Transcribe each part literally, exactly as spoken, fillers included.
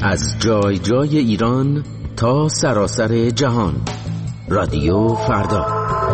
از جای جای ایران تا سراسر جهان. رادیو فردا.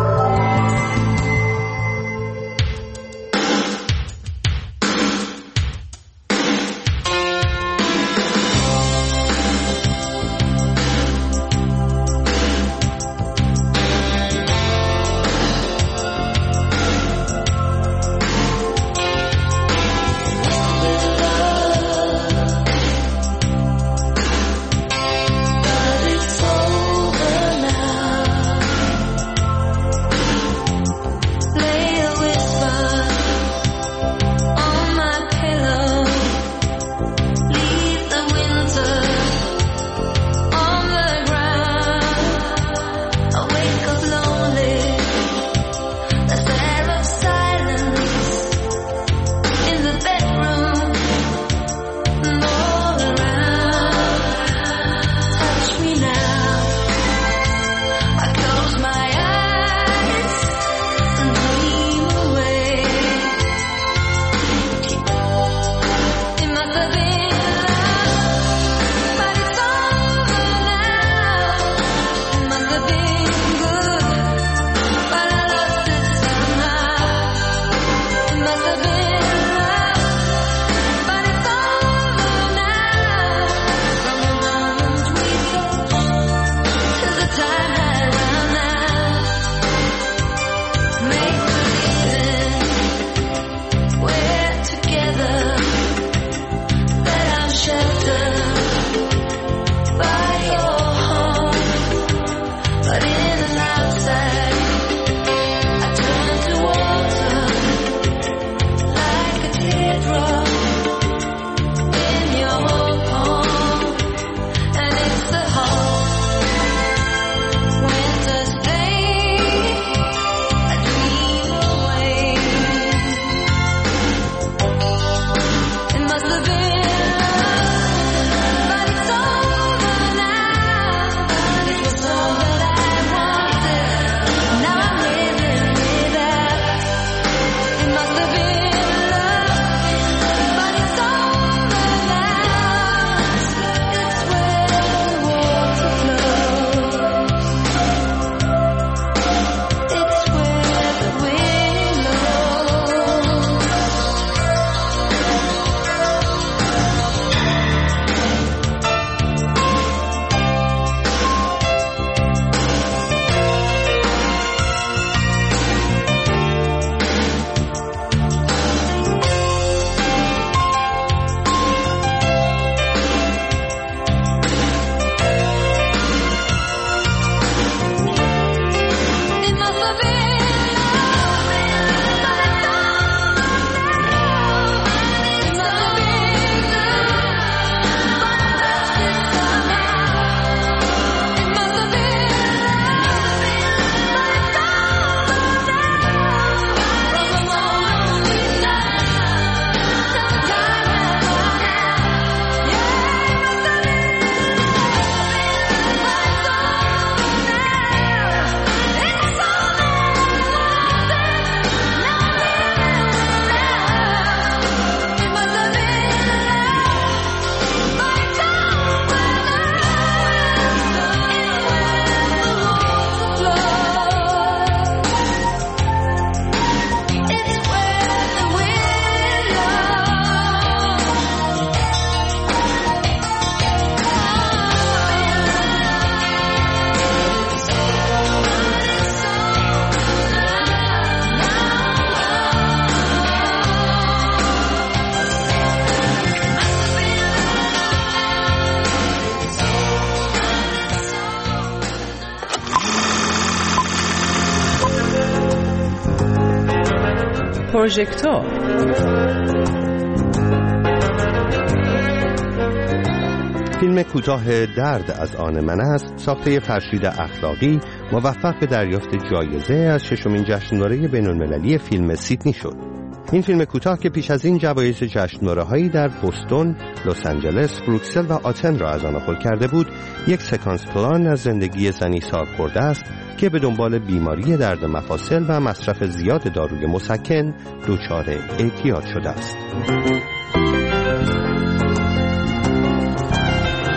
پروژکتور. فیلم کوتاه درد از آن من است ساخته فرشید اخلاقی موفق به دریافت جایزه از ششمین جشنواره بین‌المللی فیلم سیدنی شد. این فیلم کوتاه که پیش از این جوایز جشنواره‌هایی در بوستون، لس آنجلس، بروکسل و آتن را از آن نقل کرده بود، یک سکانس پلان از زندگی زنی سالخورده است که به دنبال بیماری درد مفاصل و مصرف زیاد داروی مسکن دچار اعتیاد شده است.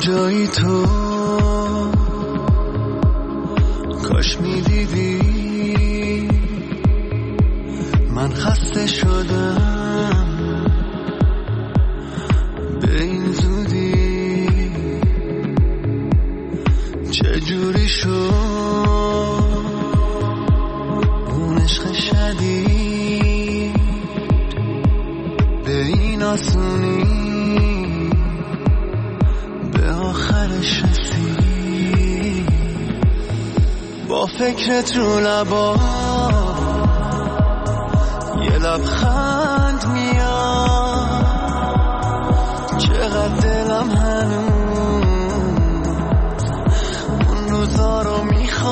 کجایی تو؟ کاش میدیدی من خسته شدم به این زودی. چجوری شد اون عشق شدید به این آسونی به آخرش رسید؟ با فکرت رو لبا یه لبخند میاد، چقدر دلم هنوز اون روزا رو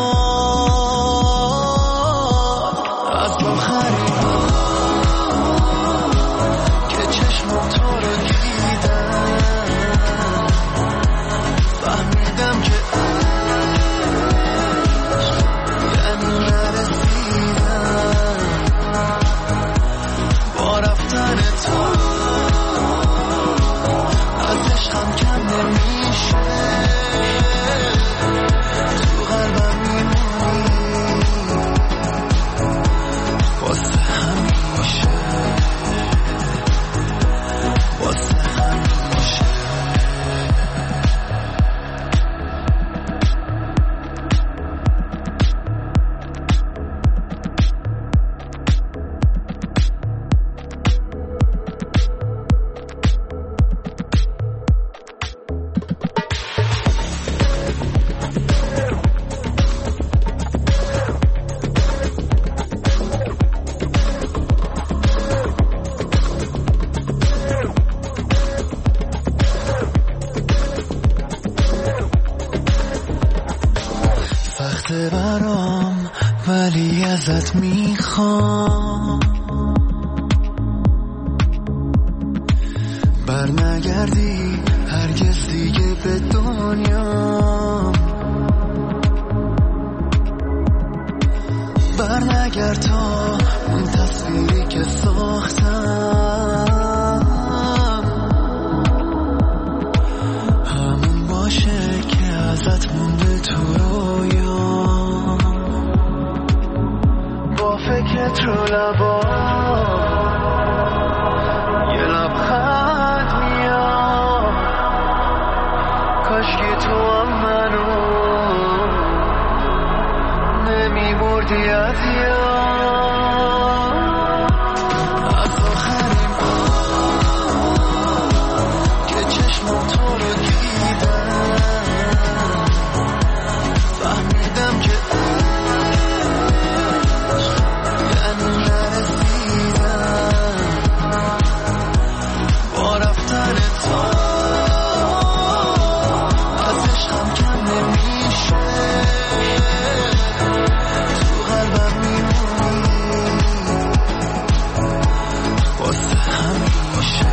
میخواد. از آخرین بار که چشمم تو رو دیدم فهمیدم که یعنی نرسیدم. با رفتن تو از عشقم کم نمیشه، تو قلبم میمونی واسه همیشه، واسه همیشه. سخته برام ولی ازت میخوام بر نگردی هرگز دیگه به دنیا، بر نگرد تا اون تصویری که ساختم همون باشه که ازت مونده تو رویا. با فکرت رو لبا یه لبخند میاد، کاشکی تو هم منو نمیبردی از یاد. از آخرین بار که چشمم تو رو دیدم فهمیدم که یعنی نرسیدم. با رفتن تو از عشقم کم نمیشه، تو قلبم میمونی واسه همیشه،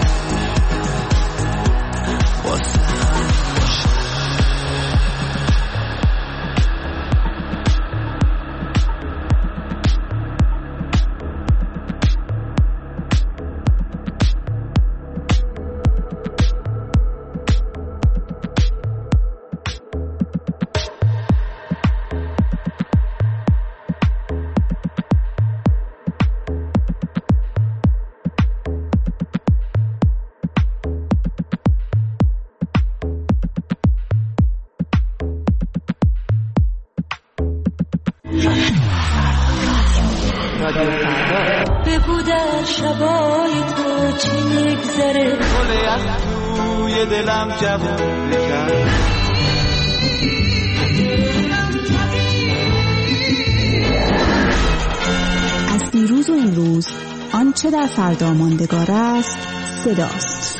واسه همیشه. بگو در شبای تو چی میگذره، گل یخ توی دلم جوون بکن. از دیروز و امروز آنچه در فردا ماندگار است صداست.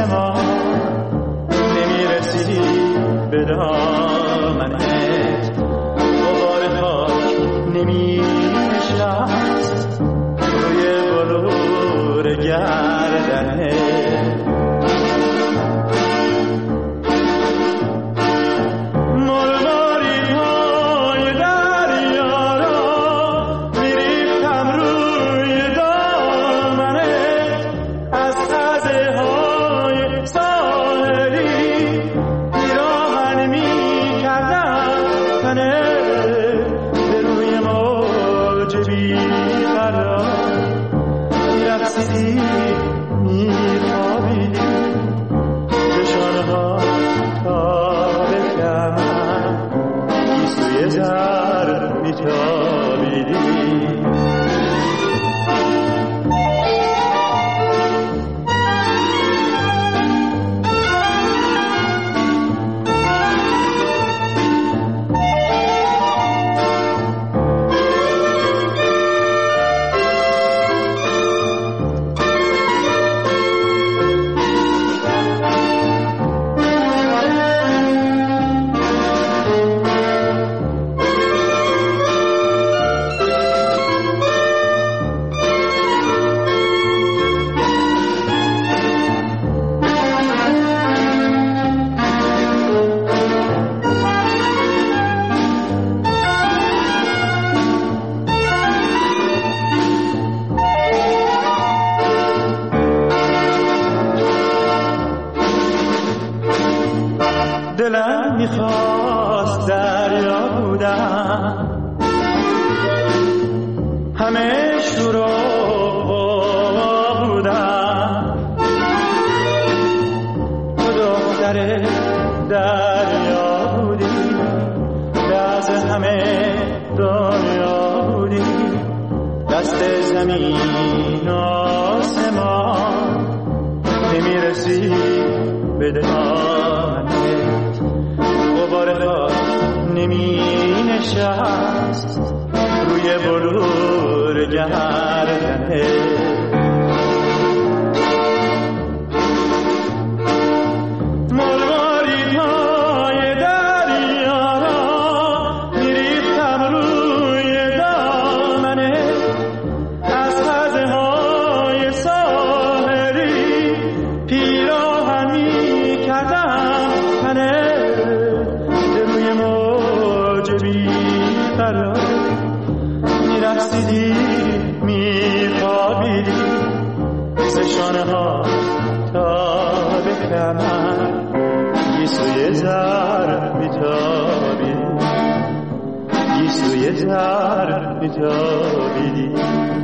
آسمان نمیرسی به دامنت غبار خاک نمی‌نشست روی بلور گردنت دلم میخواست دریا بودم همه شروع بودم تو دختر دریا بودی دست همه دنیا بودی دست زمین آسمان نمیرسی به دامنت غبار خاک نمی نشست روی بلور گردنت گیسوی زر میتابیدی گیسوی زر میتابیدی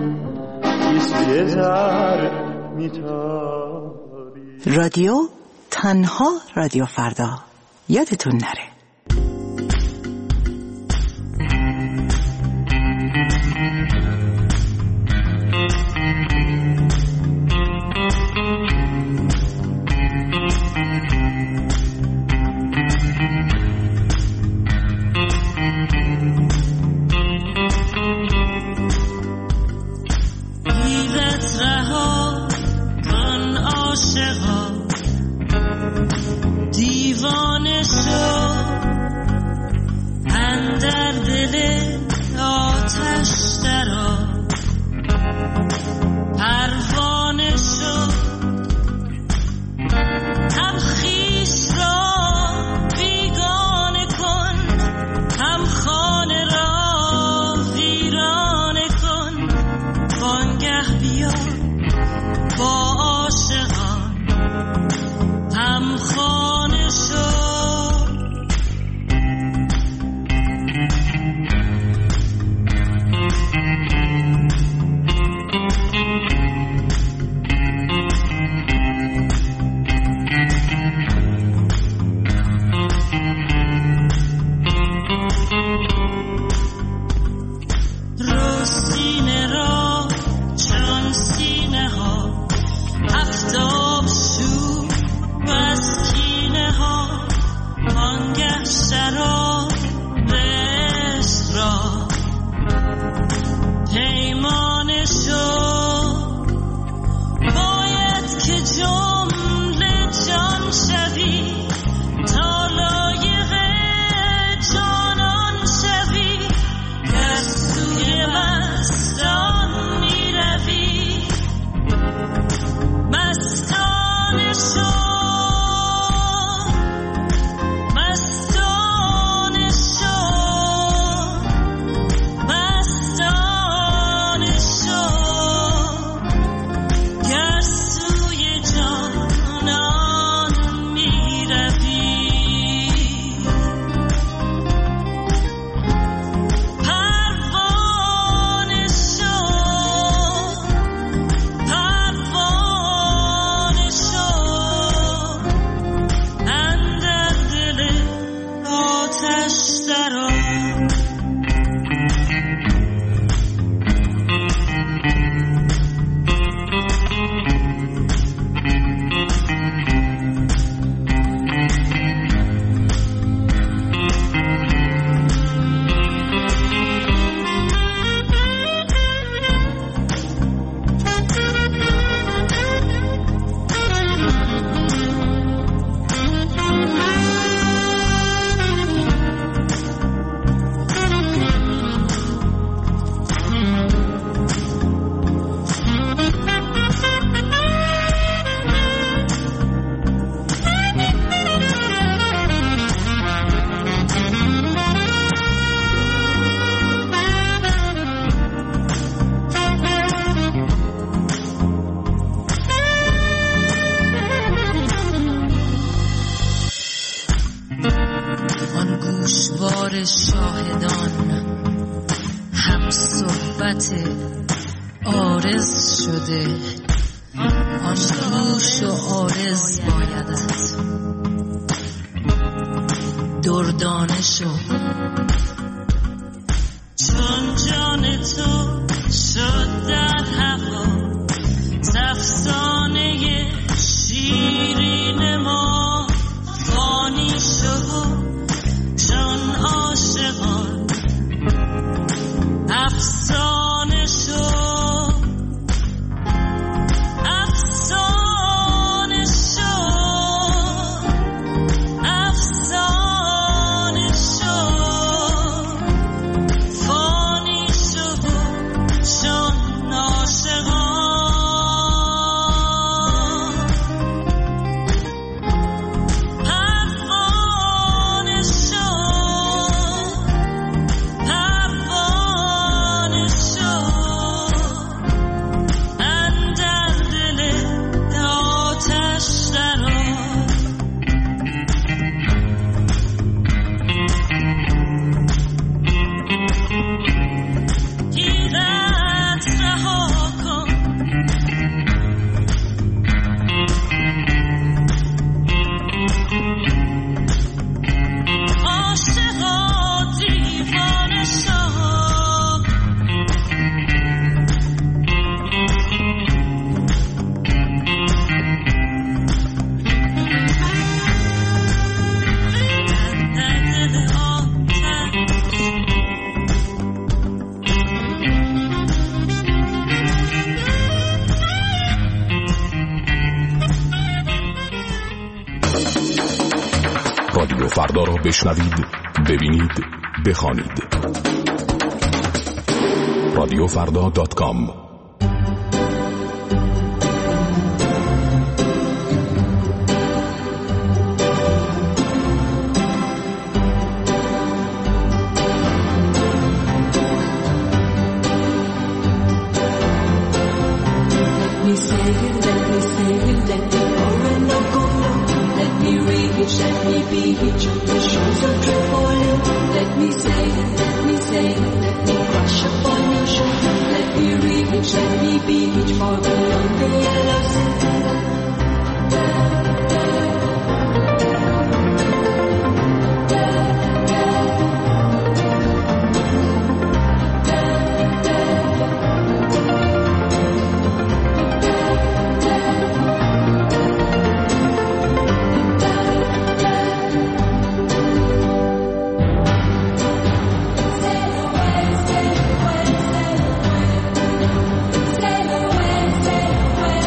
گیسوی زر میتابیدی. رادیو تنها رادیو فردا یادتون نره. باید که جمله شاهدان هم صحبت عارض شده، آن گوش و عارض بایدت دردانه شو، چون جان تو شد در هوا افسانه شیرین ما فانی شو، چون عاشقان افسانه شو، افسانه شو، افسانه شو، فانی شو، چون عاشقان رادیو فردا را بشنوید، ببینید، بخوانید. رادیو فردا دات کام. Let me be each of the shores of Tripoli. Let me say it, let me say it, let me crush upon your shoulder. Let me reach, let me be each far beyond the yellow sea. Stay away, stay away.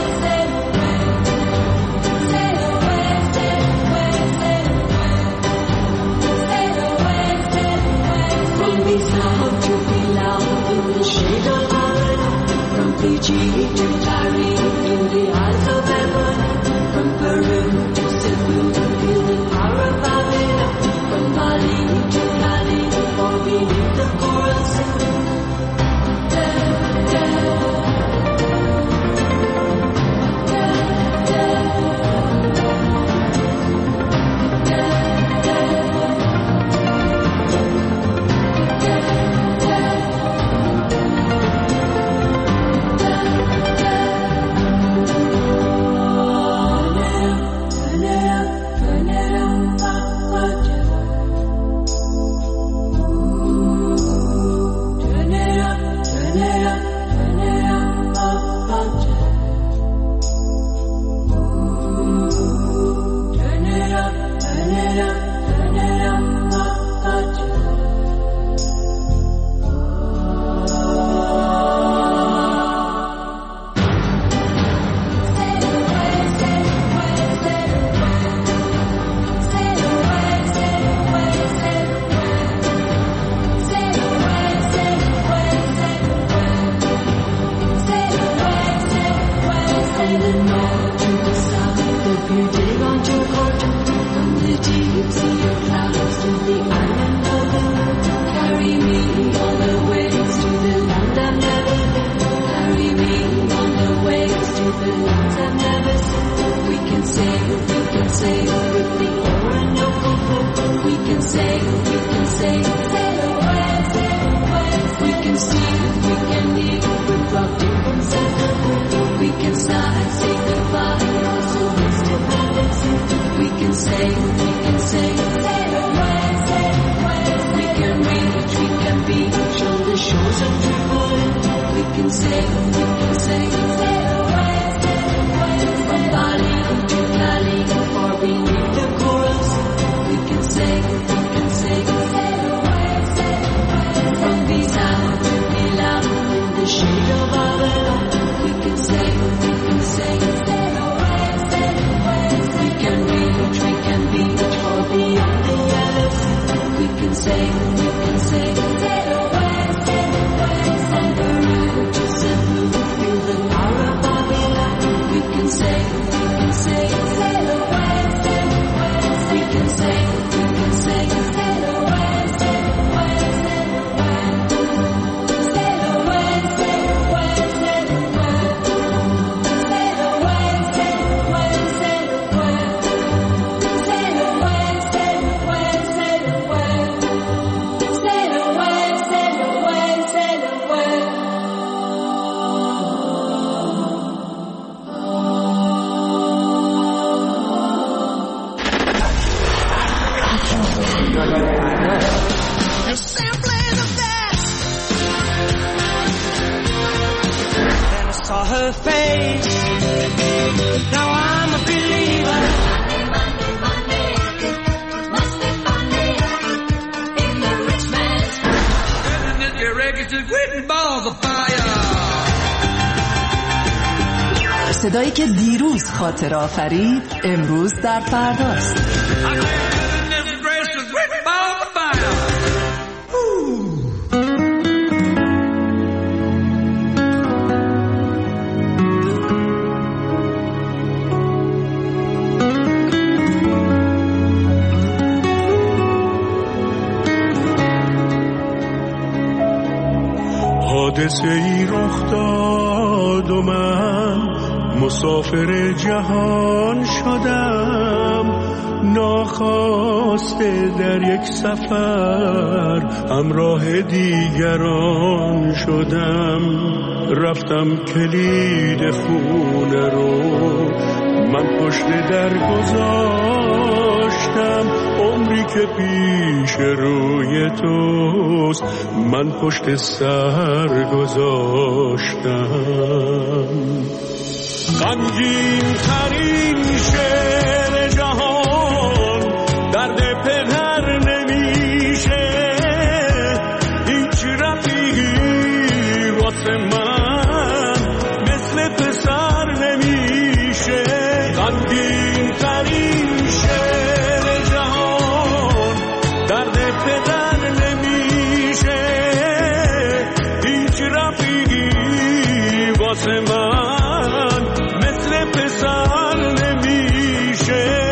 you dig onto court from the deep sea of clouds to the island of the carry me on the waves to the land I've never been. Carry me on the waves to the lands I've never seen. We can sail, we can sail with the Orinoco boat. We can sail, we can sail, sail away, sail away. We can steal, we can live with rock difference and we can sigh, say goodbye, also miss dependence. We can sail, we can sail, sail away, sail away. We can reach, we can beach on the shores of Tripoli. We can sail, we can sail, sail away, sail away. From Bali to Cali, far beneath the corals. We can sail, we can sail, sail away, sail away. From Bizarre to Milan, in the shade of Babylon. We can sail, we can sail, sail away, sail away. We can reach, we can beach far beyond the yellow sea. We can sail, we can sail, sail away, sail away. From Peru to Cebu, feel the power of Babylon. We can sail, we can sail, sail away, sail away. We can sail, we can sail, sail away, sail away, sail away. Sail away, sail away, sail away. Sail away, sail away, sail away. Sail away, sail away, sail away. Sail away, sail away, sail away. You're simply the best. Then I saw her face. Now I'm a believer. Monday, Monday, Monday. Must be Monday in the rich man's house. Isn't it your records written balls of fire? صدایی که دیروز خاطر آفرید امروز در فرداست. I said, isn't this grace written balls of fire? حادثه ای رخ داد و من مسافر جهان شدم، ناخواسته در یک سفر همراه دیگران شدم. رفتم کلید خونه رو من پشت در گذاشتم، عمری که پیش روی توست من پشت سر گذاشتم. غمگین ترین شعر جهان درد پدر نمیشه، هیچ رفیقی واسه من مثل پسر نمیشه. غمگین ترین شعر جهان درد پدر نمیشه، هیچ رفیقی واسه من مثل پسر نمیشه.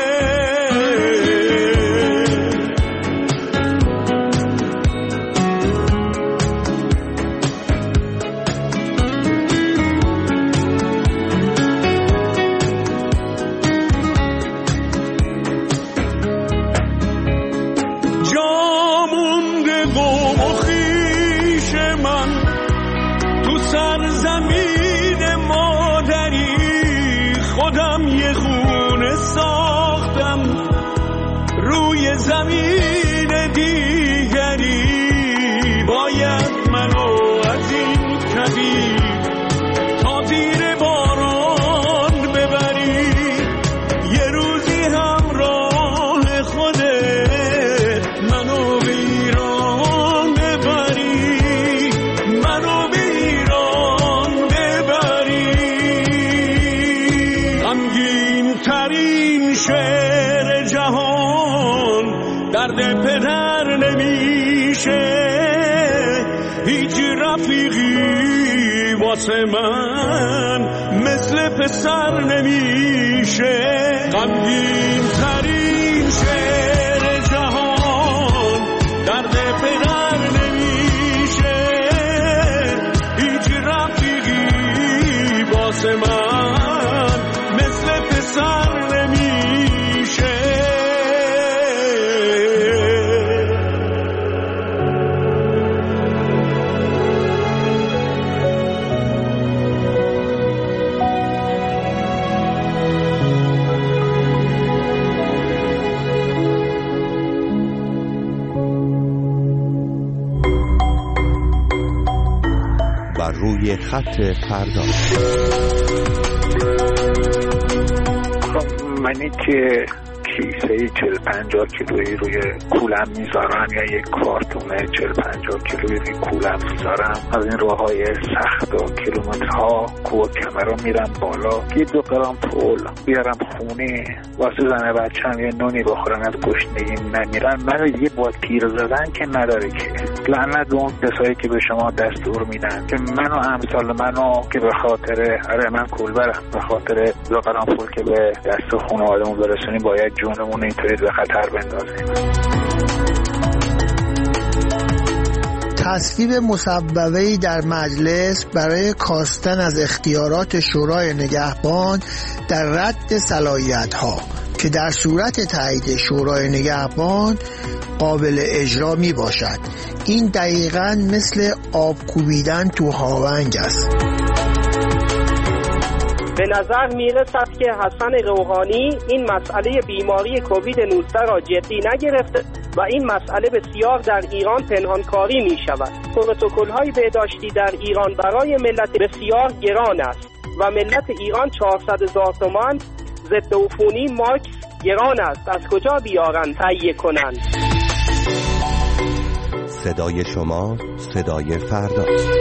جامونده و مخیش من تو سرزمین مادری، خودم یه خونه ساختم روی زمین دیگری. باید منو از این کویر تا زیر باران ببری، یه روزی همراه خودت منو به ایران ببری، منو به ایران ببری. غمگین ترین شعر جهان درد پدر نمیشه، هیچ رفیقی واسه من مثل مثل پسر نمیشه. غمگین ترین شعر جهان درد پدر نمیشه. هیچ رفیقی واسه من مثل پسر نمیشه. بر روی خط فردا. منی که کیسه چهل پنجاه کیلویی روی کولم میذارم یا یک کارتون چهل پنجاه کیلویی روی کولم میذارم، از این راههای سخت و کیلومترها کوه کمر رو میرم بالا، یه دو گرم پول بیارم خونه واسه زن بچه‌م یه نونی بخورن، از گشنگی نمیرن. من دیگه با تیر زدن که نداره که. لعنت به اون کسایی که به شما دستور میدن که منو امثال منو که به خاطر آره من کولبرم، به خاطر دو گرم پول که به دست خانواده‌مون برسونیم باید جونمون اینطوری به خطر بندازیم. تصویب مصوبه‌ای در مجلس برای کاستن از اختیارات شورای نگهبان در رد صلاحیت‌ها که در صورت تایید شورای نگهبان قابل اجرا می باشد. این دقیقاً مثل آب کوبیدن تو هاونگ است. به نظر میرسد که حسن روحانی این مسئله بیماری کووید نوزده را جدی نگرفته و این مسئله بسیار در ایران پنهانکاری می شود. پروتکل‌های بهداشتی در ایران برای ملت بسیار گران است و ملت ایران چهارصد هزار تومان ضد عفونی ماکس گران است. از کجا بیارن تهیه کنند؟ صدای شما صدای فردا.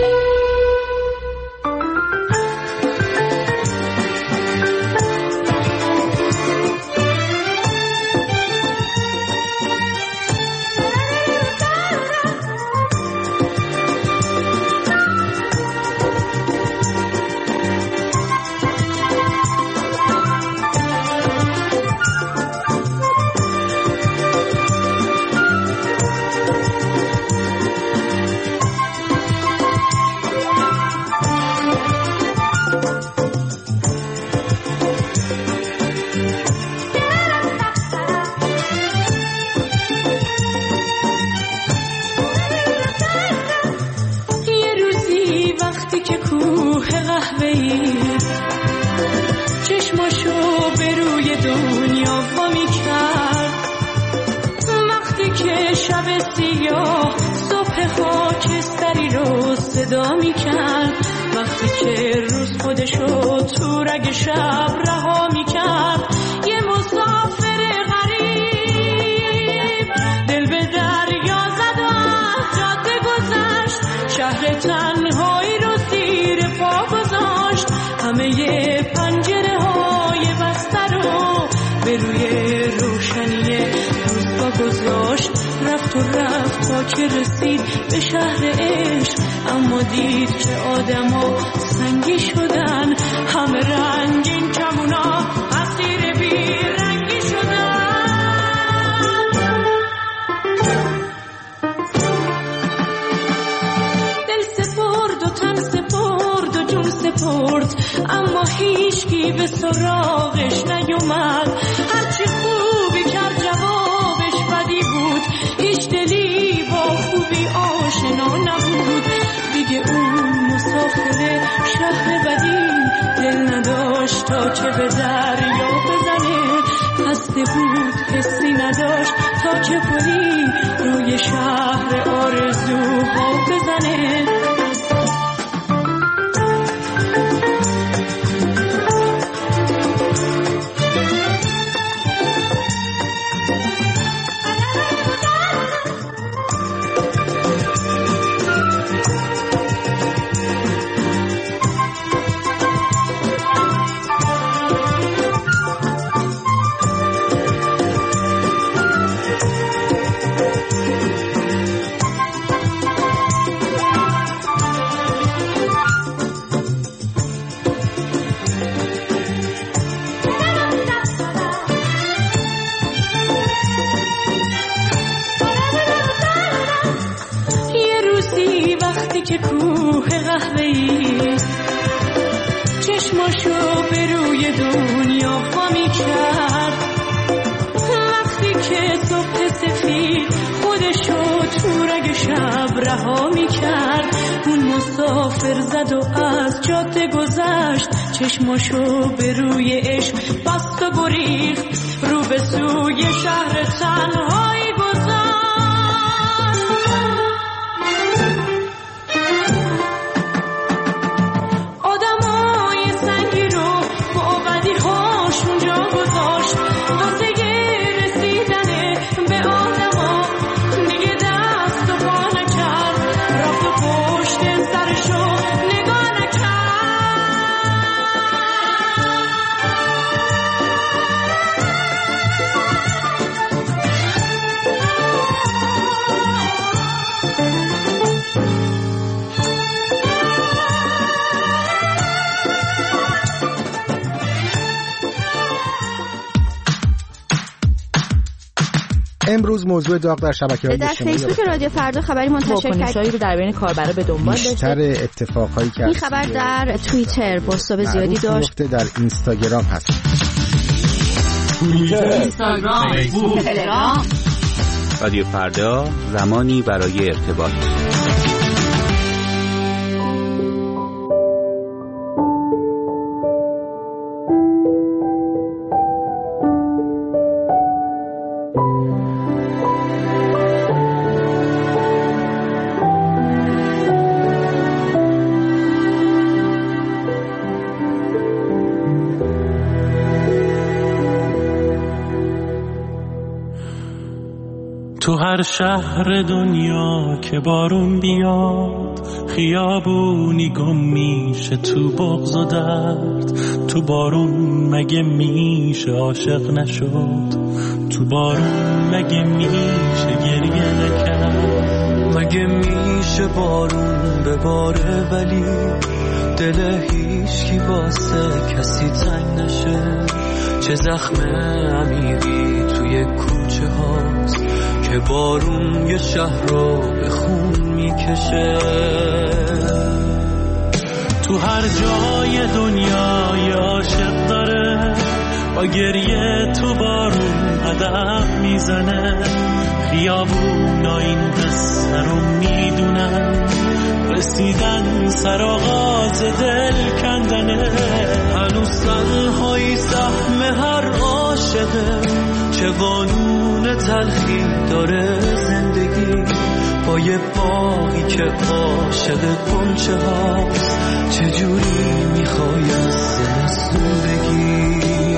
وقتی که روز خودشو تو رگ شب رها میکرد، یه مسافر غریب دل به دریا زد و از جاده گذشت، شهر تنهایی رو زیر پا گذاشت، همه پنجره های بسته رو به روی روشنی روز پا گذاشت. رفت و رفت تا که رسید به شهر عشق، اما دید که آدما سنگی شدن، همه رنگین کمونا اسیر بی رنگی شدن. دل سپرد و تن سپرد و جون سپرد، اما هیچکی به سراغش نیومد. هرچی خوبی کرد جوابش بدی بود، هیچ دلی با خوبی آشنا نبود. دیگه اون مسافر شهر بدی دل نداشت تا که به دریا بزنه، خسته بود حسی نداشت تا که پلی روی شهر آرزوها بزنه. نزدیک کوه قهوه‌ای چشماشو به روی دنیا خامی کرد. وقتی که صبح سفید خودشو تو رگ شب رها می کرد، اون مسافر زد و از جاده گذشت، چشماشو به روی عشق بست و گریخت، رو به سوی شهر تنهایی گذشت. آدمای سنگی رو با بدی هاش اونجا گذاشت، واسه رسیدن به آدما دیگه دست و پا نکرد، رفت و پشت سرشو نگاه نکرد. امروز موضوع داغ در شبکه‌های در اجتماعی فیسبوک رادیو فردا خبری منتشر کرد رو در بین کاربرا به دنبال داشته. بیشتر اتفاقایی که این خبر در توییتر پست زیادی داشت، در اینستاگرام هست. توییتر، اینستاگرام، فیسبوک، تلگرام. رادیو فردا، زمانی برای ارتباط. تو هر شهر دنیا که بارون بیاد، خیابونی گم میشه تو بغض و درد. تو بارون مگه میشه عاشق نشد؟ تو بارون مگه میشه گریه نکرد؟ مگه میشه بارون بباره ولی دل هیچ کی واسه کسی تنگ نشه؟ چه زخم عمیقی توی کوچه هاست که بارون یه شهر رو به خون میکشه. تو هر جای دنیا یه عاشق داره، با گریه تو بارون قدم میزنه. خیابونا این قصه رو میدونن، رسیدن سر آغاز دل کندنه. هنوز تنهایی سهم هر عاشقه، چه قانون تلخی داره زندگی. با یه باقی که عاشق غنچه هاست، چجوری میخوای از زمستون بگی؟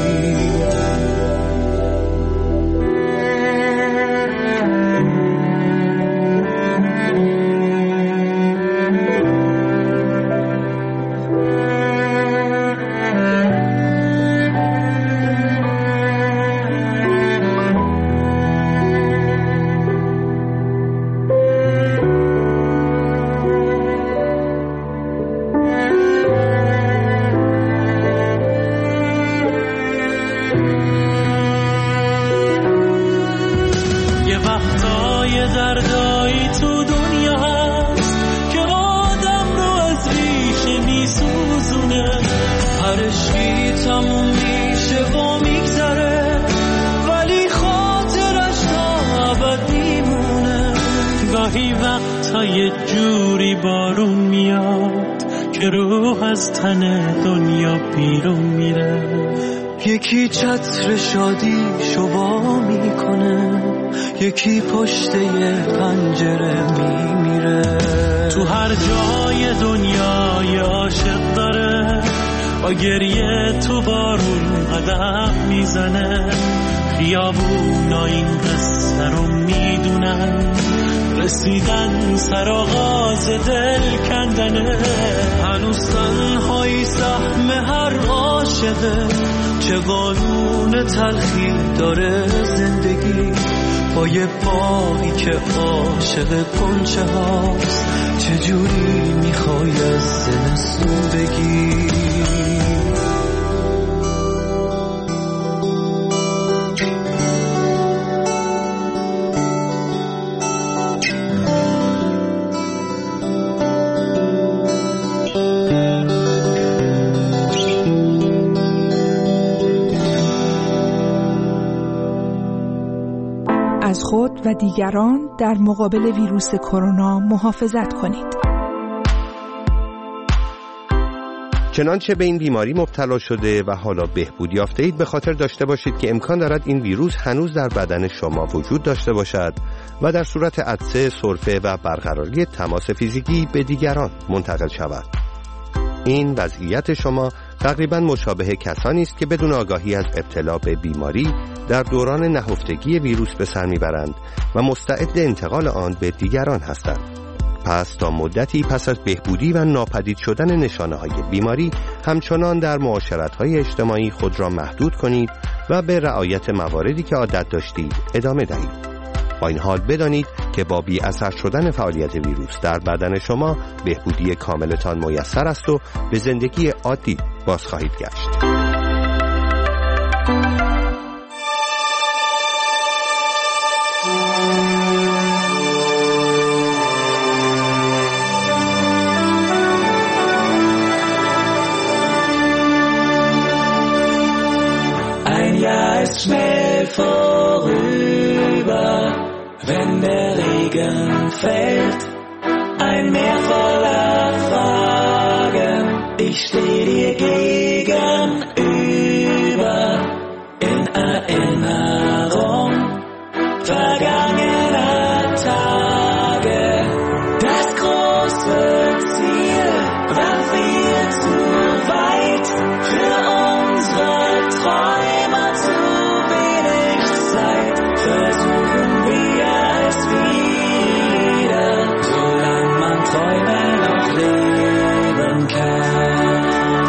گاهی وقتا یه جوری بارون میاد که روح از تن دنیا بیرون میره. یکی چتر شادی شوا میکنه، یکی پشت یه پنجره میمیره. تو هر جای دنیا یه عاشق داره، با گریه تو بارون قدم میزنه. خیابونا این قصه رو میدونن، رسیدن سر آغاز دل کندنه. هنوز تنهایی سهم هر عاشقه، چه قانون تلخی داره زندگی. با یه باقی که عاشق غنچه هاست، چجوری میخوای از زمستون بگی؟ از خود و دیگران در مقابل ویروس کرونا محافظت کنید. چنانچه به این بیماری مبتلا شده و حالا بهبود یافته اید، به خاطر داشته باشید که امکان دارد این ویروس هنوز در بدن شما وجود داشته باشد و در صورت عطسه، سرفه و برقراری تماس فیزیکی به دیگران منتقل شود. این وضعیت شما تقریباً مشابه کسانی است که بدون آگاهی از ابتلا به بیماری در دوران نهفتگی ویروس به سر میبرند و مستعد انتقال آن به دیگران هستند. پس تا مدتی پس از بهبودی و ناپدید شدن نشانه‌های بیماری، همچنان در معاشرت‌های اجتماعی خود را محدود کنید و به رعایت مواردی که عادت داشتید ادامه دهید. با این حال بدانید که با بی اثر شدن فعالیت ویروس در بدن شما بهبودی کاملتان میسر است و به زندگی عادی باز خواهید گشت. Ein Jahr ist schnell vorüber, wenn der Regen fällt. Ein Meer voller Fragen, ich steh dir gegenüber. In Erinnerung vergangener Tage. Das große Ziel war viel zu weit für unsere Träume, zu wenig Zeit. Versuchen wir es wieder, solange man Träume noch leben kann.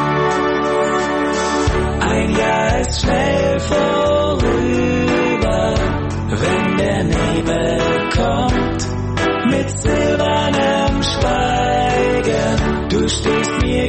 Ein Jahr ist schnell vorüber, wenn der Nebel kommt, mit silbernem Schweigen. Du stehst mir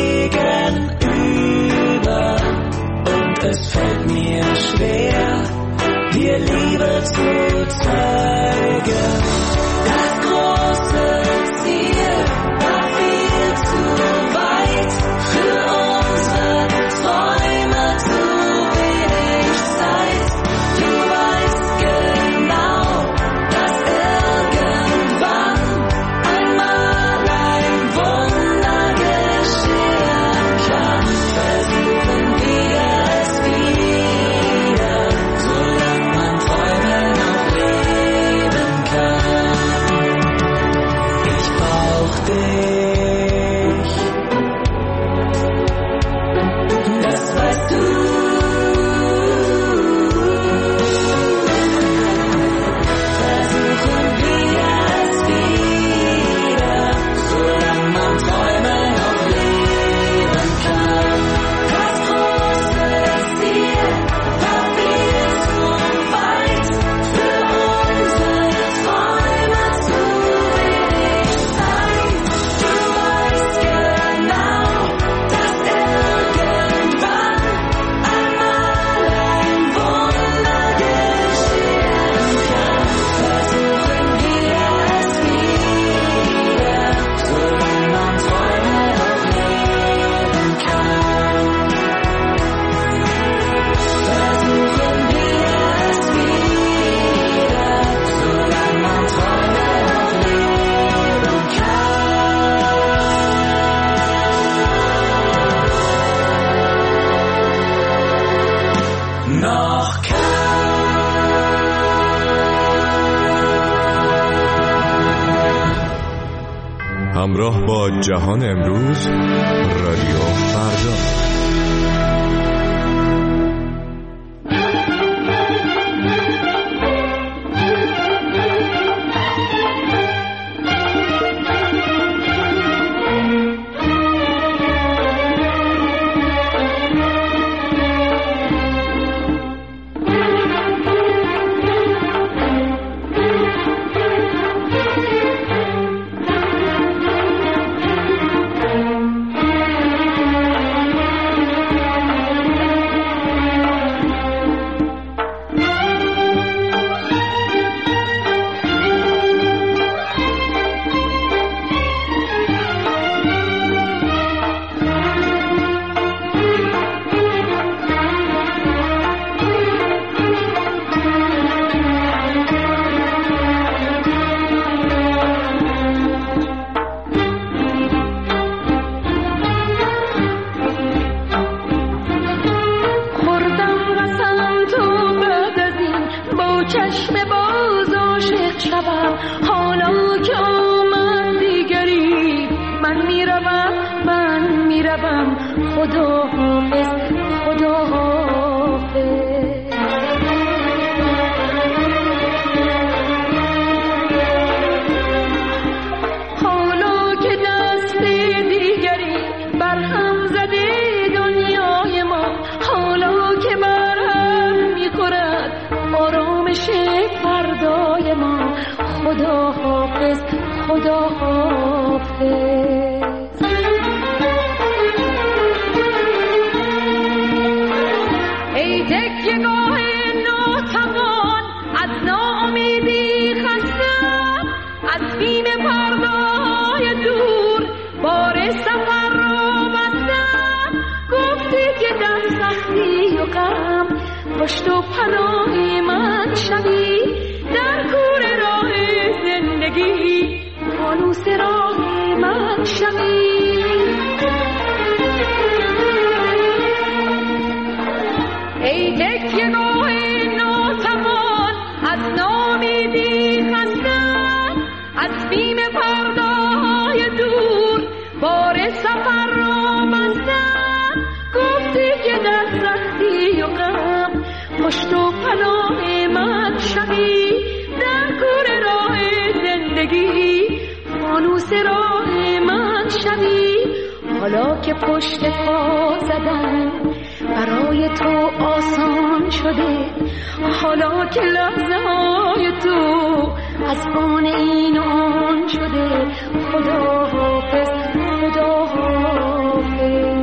gegenüber und es fällt mir schwer, dir Liebe zu zeigen. Das große Ziel war viel zu weit für unsere Träume, zu wenig Zeit. Du weißt genau, dass irgendwann einmal ein Wunder geschehen kann. Versuchen wir es wieder, solange man Träume noch leben kann. Ich brauch dich, das weißt du. Versuchen wir es wieder, solange man Träume noch leben kann. Das große Ziel war viel zu weit für unsere Träume, zu wenig Zeit. Du weißt genau, dass irgendwann einmal ein Wunder geschehen kann. Versuchen wir es wieder, solange man Träume noch leben kann. Versuchen wir es wieder, solange man Träume noch leben kann. Noch kann. همراه با جهان امروز، رادیو فردا. چشم باز عاشق شوم حالا که آمد دیگری من میروم من میروم خدا حافظ خدا حافظ حالا که دست دیگری برهم زده دنیای ما حالا که برهم میخورد آرامش فردای ما خدا حافظ خدا حافظ ای تکیه‌گاه ناتوان از ناامیدی خستم از بیم پرده‌های دور بار سفر را بستم گفتی که در سختی و غم پشت و پناه من شوی در کور راه زندگی فانوس راه من شوی ای تکیه‌گاه ناتوان از ناامیدی خستم از بیم پرده‌های دور بار سفر را بستم گفتی که در سختی و غم پشت و پناه من شوی در کور راه زندگی فانوس راه من شوی حالا که پشت پا زدن برای تو آسان شده حالا که لحظه های تو از آن این آن شده خدا حافظ خدا حافظ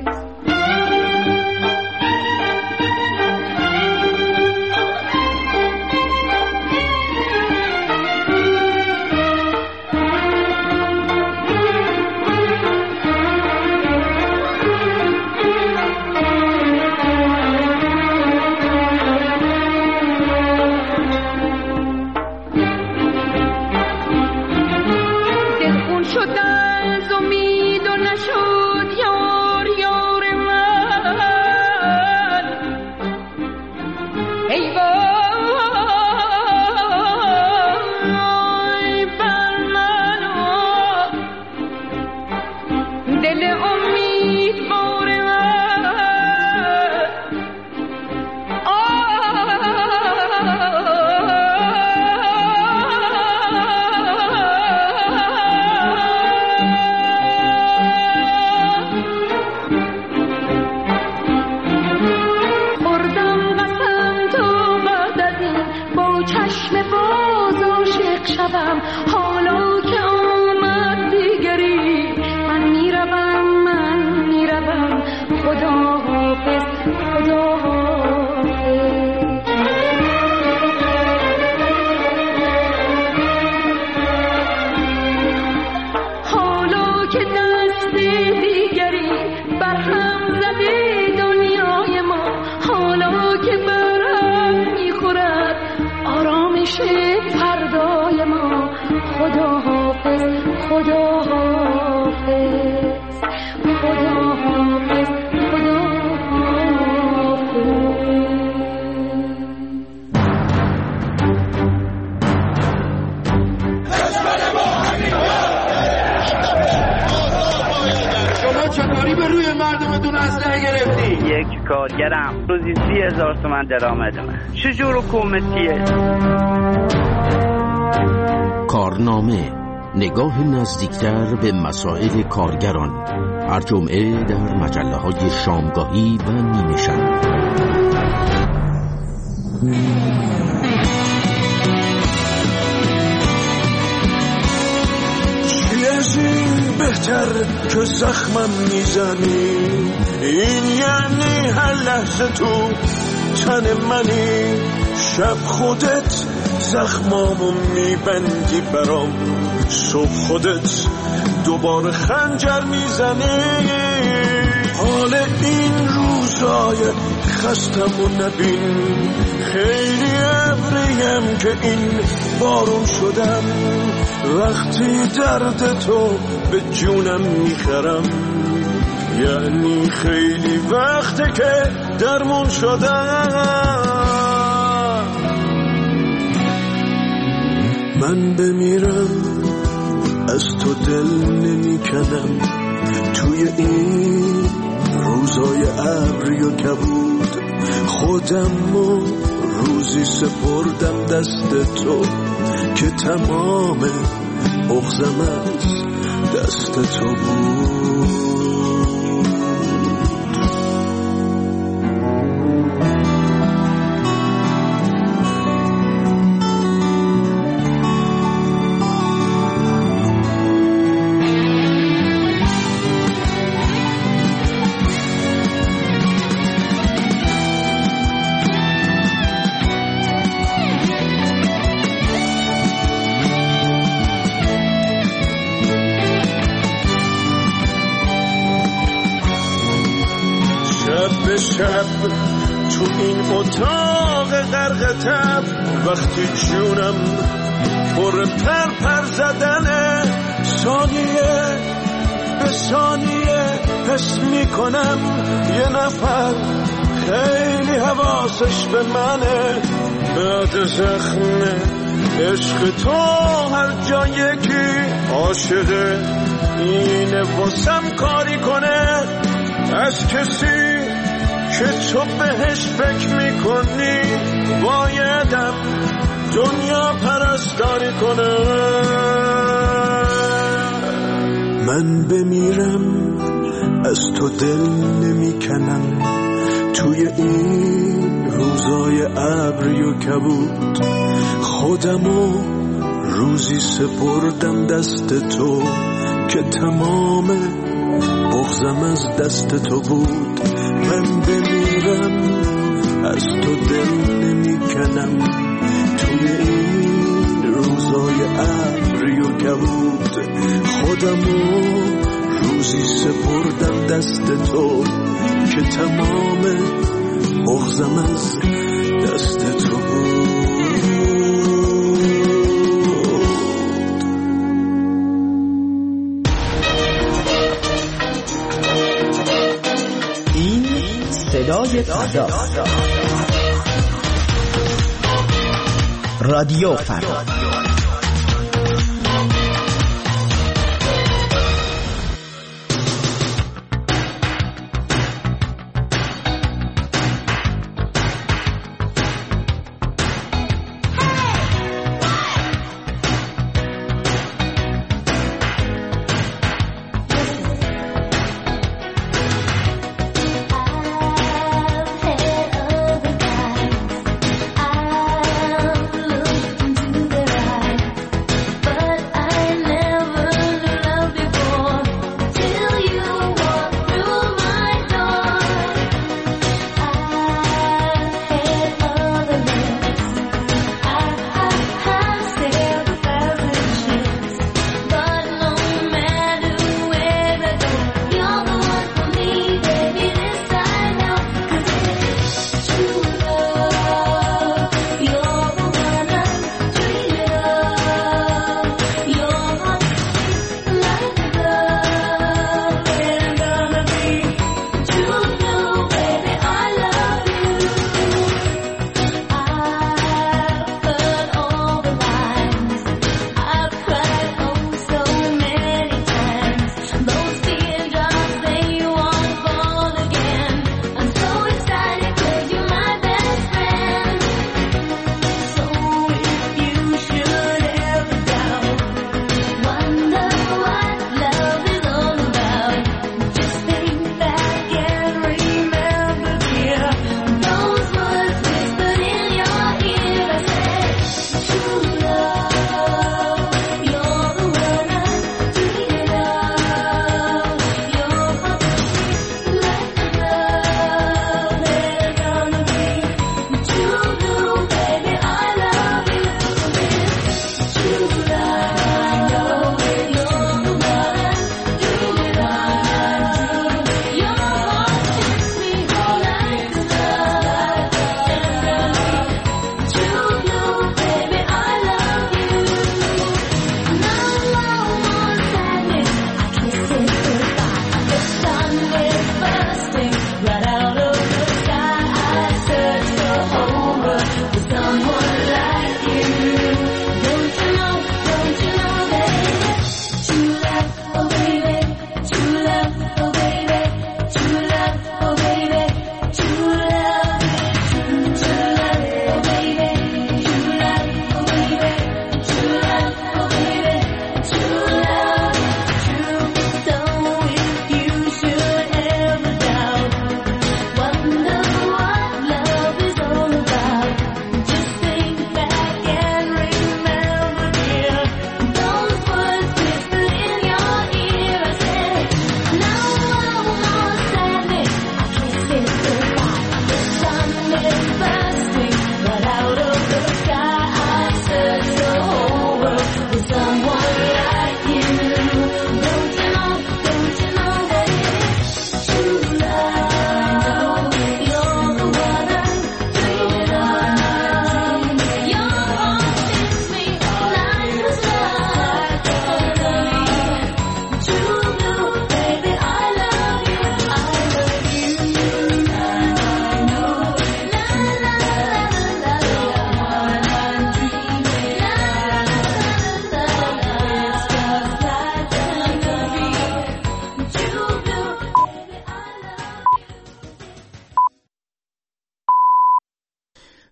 کارگرم روزی سی هزار تومن درآمد من چجور حکومتیه؟ کارنامه نگاه نزدیکتر به مسائل کارگران هر جمعه در مجله های شامگاهی و نیمه شب. چی از این بهتر که زخمم میزنی این یعنی هر لحظه تو تن منی شب خودت زخمامو میبندی برام صبح خودت دوباره خنجر میزنی حال این روزای خستمو نبین خیلی ابریم که این بارون شدم وقتی درد تو به جونم میخرم یعنی خیلی وقته که درمون شدم من بمیرم از تو دل نمی کنم توی این روزای ابری و کبود خودم و روزی سپردم دست تو که تمام بغضم از دست تو بود. شب تو این اتاق غرق تب وقتی جونم پر پر پر زدنه ثانیه به ثانیه حس میکنم یه نفر خیلی حواسش به منه بعد زخم عشق تو هر جا یکی عاشقه اینه واسم کاری کنه از کسی که تو بهش فکر میکنی بایدم دنیا پرستاری کنه. من بمیرم از تو دل نمیکنم توی این روزای ابری و کبود خودمو روزی سپردم دست تو که تمام بغضم از دست تو بود. من بمیرم از تو دل نمیکنم توی این روزای ابری و کبود خودمو روزی سپردم دست تو که تمام بغضم از دست تو بود. صدای فردا رادیو فردا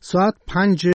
ساعت پنج